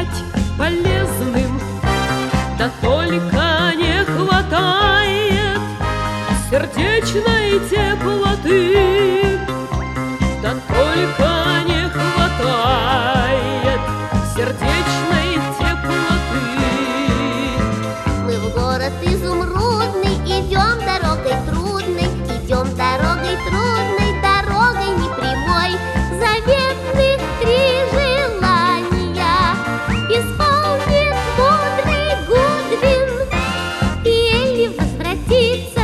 стать полезным. Да только не хватает сердечной теплоты. Да только не хватает сердечной теплоты. Мы в город изумрудный идем дорогой трудной, идем дорогой трудной, дорогой непрямой. Заветных 3 желания исполнит мудрый Гудвин, и Элли возвратится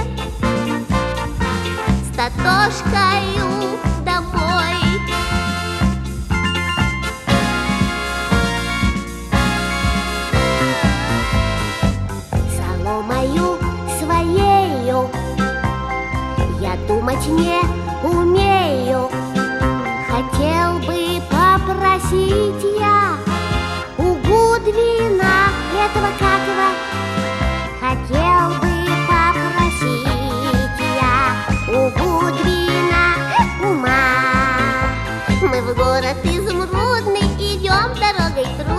с Татошкою домой. Соломою своею я думать не умею. Хотел бы попросить я у Гудвина этого как его. Хотел бы попросить я у Гудвина ума. Мы в город изумрудный идем дорогой трудной.